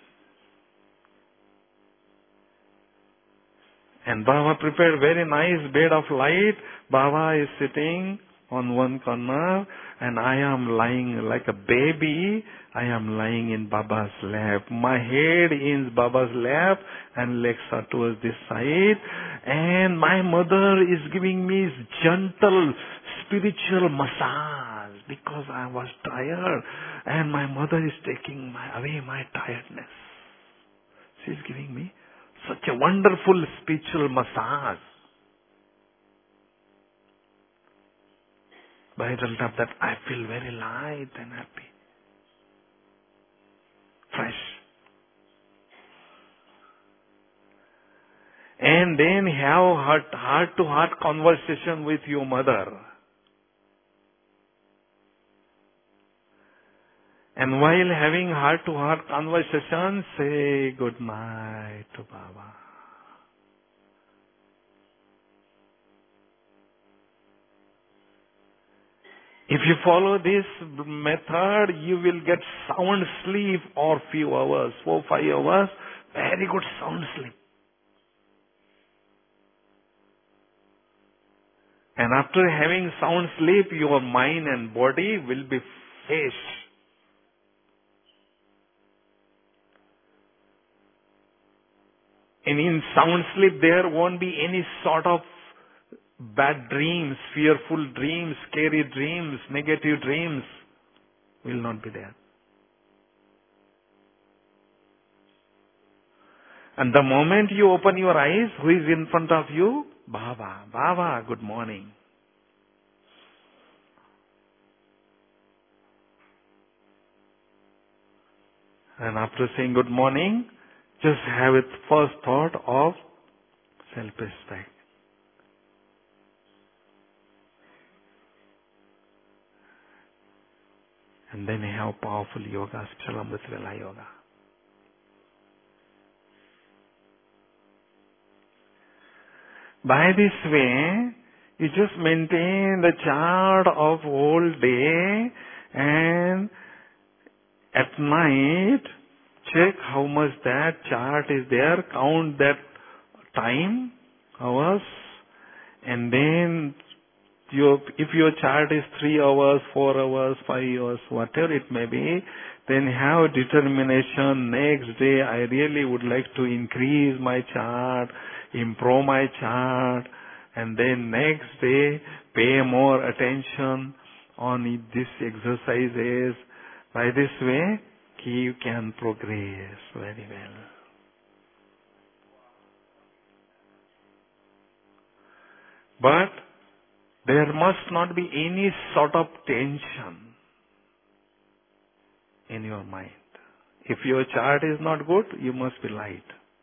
And Baba prepared very nice bed of light. Baba is sitting on one corner, and I am lying like a baby. I am lying in Baba's lap. My head in Baba's lap, and legs are towards this side. And my mother is giving me gentle spiritual massage because I was tired. And my mother is taking away my tiredness. She is giving me such a wonderful spiritual massage. By result of that, I feel very light and happy. Fresh. And then have heart-to-heart conversation with your mother. And while having heart-to-heart conversation, say good night to Baba. If you follow this method, you will get sound sleep or few hours, 4-5 hours, Very good sound sleep. And after having sound sleep, your mind and body will be fresh. And in sound sleep, there won't be any sort of bad dreams, fearful dreams, scary dreams, negative dreams. Will not be there. And the moment you open your eyes, who is in front of you? Baba. Baba, good morning. And after saying good morning, just have its first thought of self-respect. And then have powerful yoga, special Amrit Vela yoga. By this way, you just maintain the chart of whole day, and at night, check how much that chart is there, count that time, hours, and then if your chart is 3 hours, 4 hours, 5 hours, whatever it may be, then have determination. Next day, I really would like to increase my chart, improve my chart, and then next day, pay more attention on these exercises. By this way, you can progress very well. But there must not be any sort of tension in your mind. If your chart is not good, you must be light.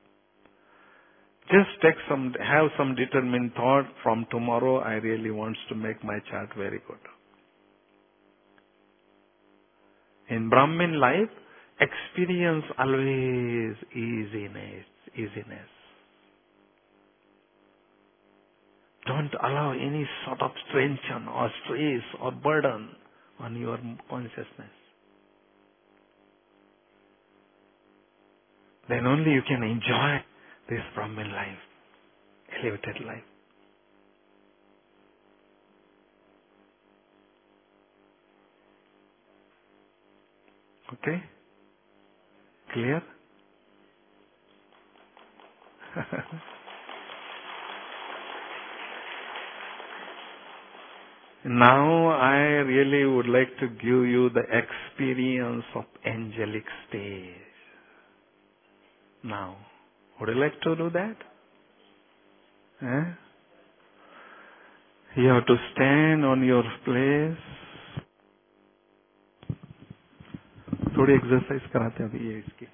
Just have some determined thought, from tomorrow I really want to make my chart very good. In Brahmin life, experience always easiness. Don't allow any sort of tension or stress or burden on your consciousness. Then only you can enjoy this Brahmin life, elevated life. Okay? Clear? Now I really would like to give you the experience of angelic stage. Now, would you like to do that? You have to stand on your place. थोड़ी exercise कराते हैं अभी ये इसकी.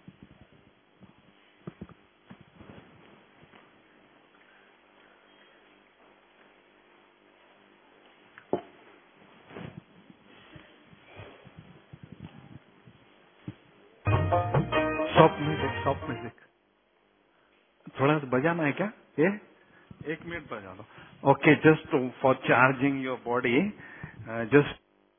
Soft music थोड़ा बजाना है क्या? ये 1 मिनट बजा दो. Okay, just for charging your body, just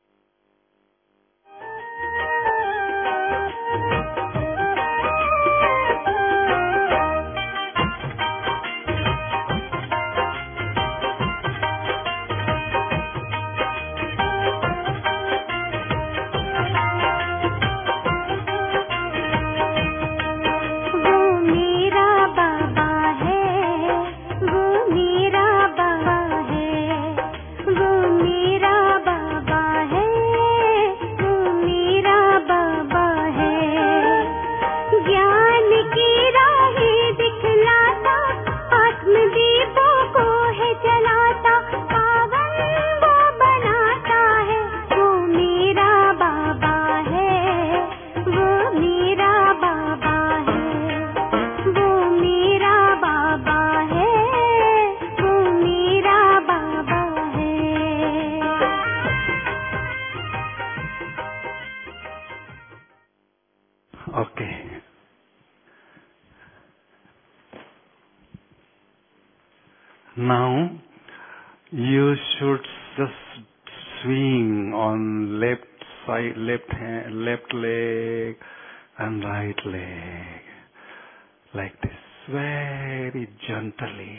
Now, you should just swing on left side, left hand, left leg and right leg. like this, very gently.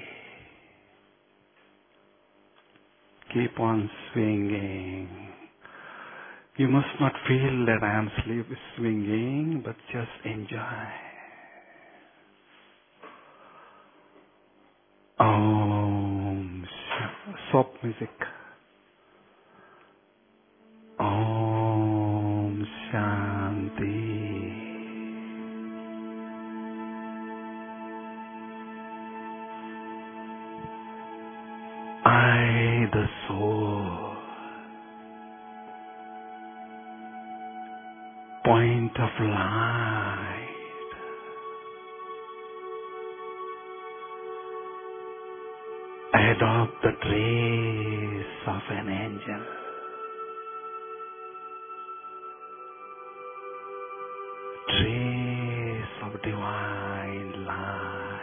Keep on swinging. You must not feel that I am swinging, but just enjoy. Om. Soft music. Om Shanti. I, the soul, point of light, adopt the trace of an angel. Trace of divine light.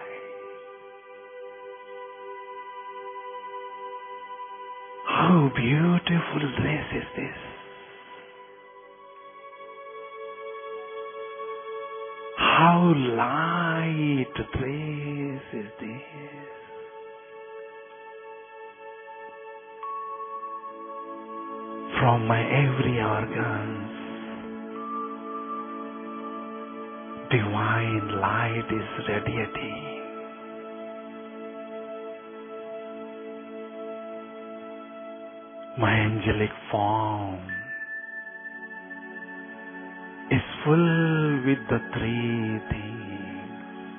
How beautiful race is this? How light trace is this? From my every organ, divine light is radiating. My angelic form is full with the three things.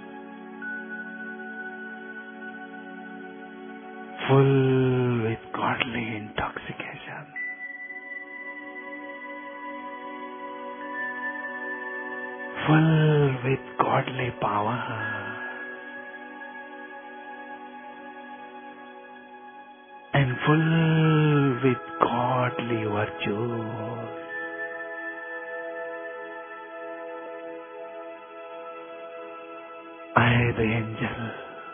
Full with godly intoxication. Full with godly power. And full with godly virtues. I, the angel,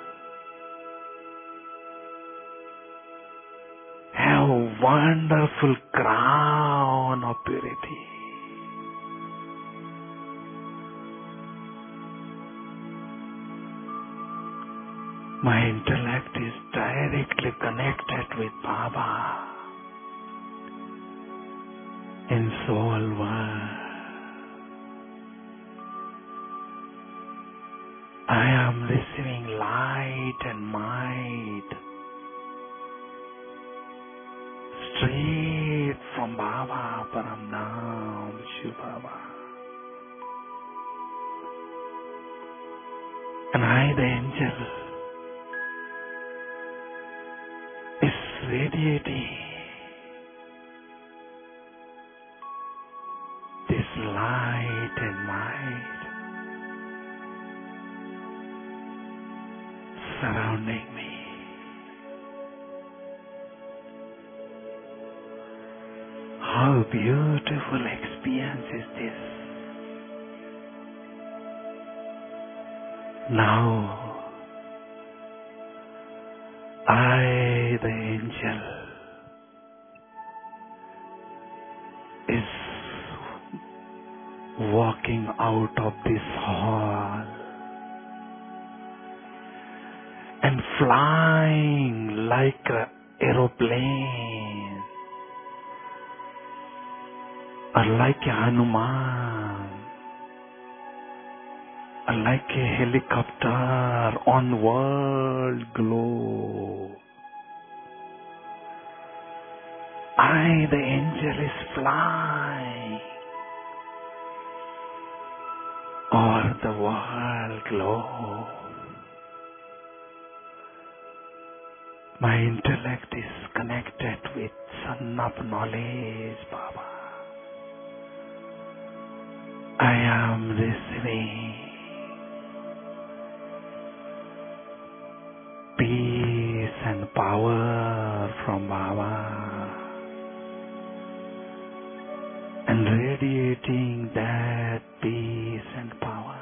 have a wonderful crown of purity. My intellect is directly connected with Baba in soul world. I am receiving light and might straight from Baba Paramdham Shiv Baba. And I, the angel, is radiating this light and might surrounding me. How beautiful experience is this? Now, I, the angel, is walking out of this hall and flying like an aeroplane or like a Hanuman or like a helicopter on world globe. I, the angel, is flying over the world globe. My intellect is connected with Sun of Knowledge, Baba. I am receiving peace and power from Baba and radiating that peace and power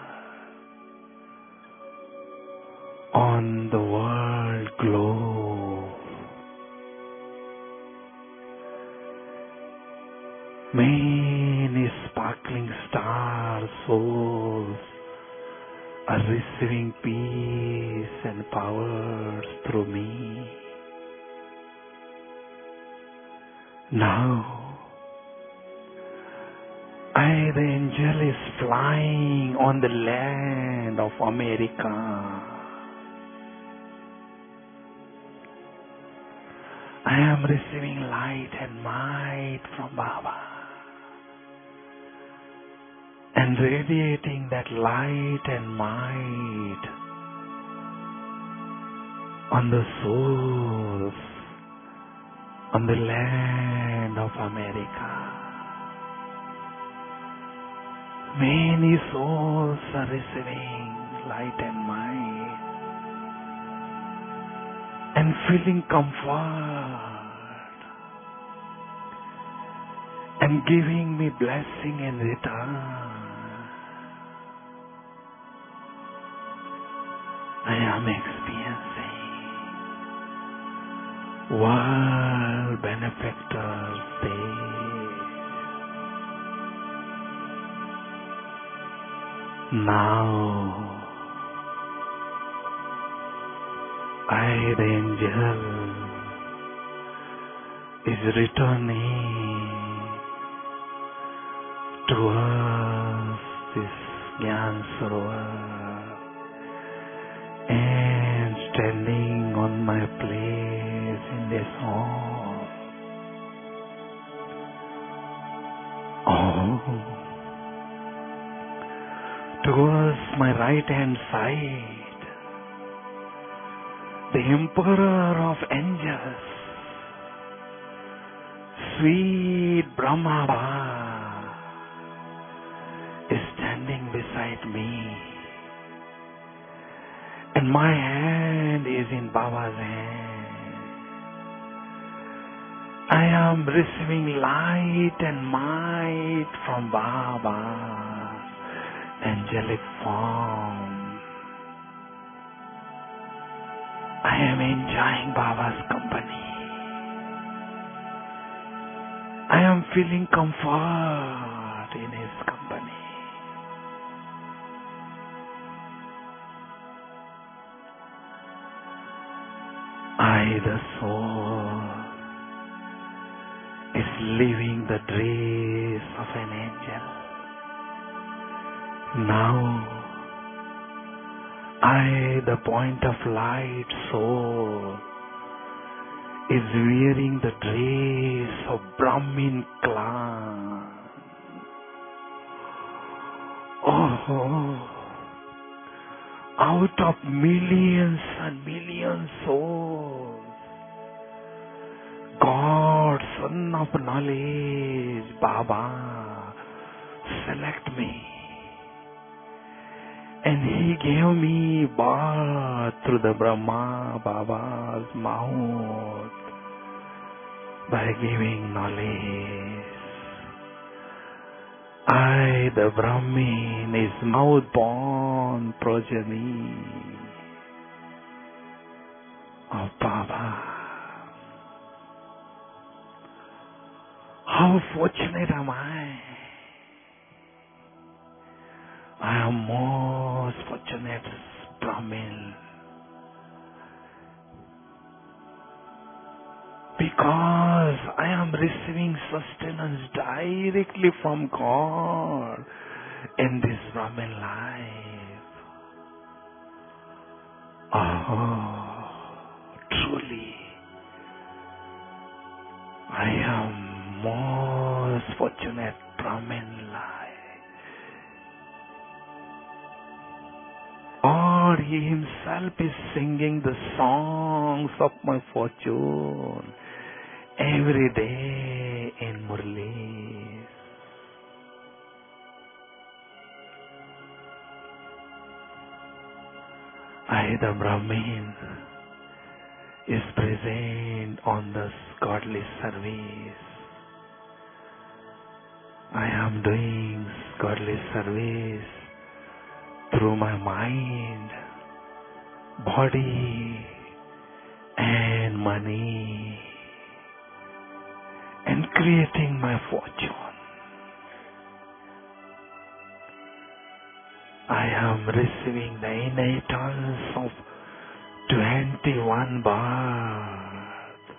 on the world globe. Many sparkling star souls are are receiving peace and powers through me. Now, the angel is flying on the land of America. I am receiving light and might from Baba and radiating that light and might on the souls on the land of America. Many souls are receiving light and might and feeling comfort and giving me blessing in return. I am experiencing World Benefactors Day. Now, the angel is returning towards this Gyan Sarovar and standing on my place in this hall. Towards my right hand side, the Emperor of Angels, sweet Brahma Baba, is standing beside me. And my hand is in Baba's hand. I am receiving light and might from Baba. Angelic form. I am enjoying Baba's company. I am feeling comfort in his company. The soul, is living the dress of an angel. Now, the point of light soul, is wearing the dress of Brahmin clan. Out of millions and millions souls, God, Son of Knowledge, Baba, select me. And He gave me birth through the Brahma Baba's mouth by giving knowledge. The Brahmin, is mouth-born progeny of Baba. How fortunate am I? I am most fortunate Brahmin. Because I am receiving sustenance directly from God in this Brahmin life. Truly, I am most fortunate Brahmin life. God He Himself is singing the songs of my fortune every day in Murli. The Brahmin, is present on this godly service. I am doing godly service through my mind, body, and money, and creating my fortune. I am receiving the inheritance of 21 birth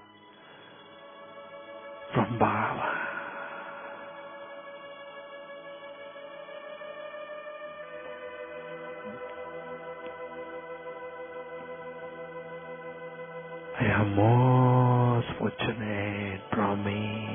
from Baba. I am most fortunate, Brahmi.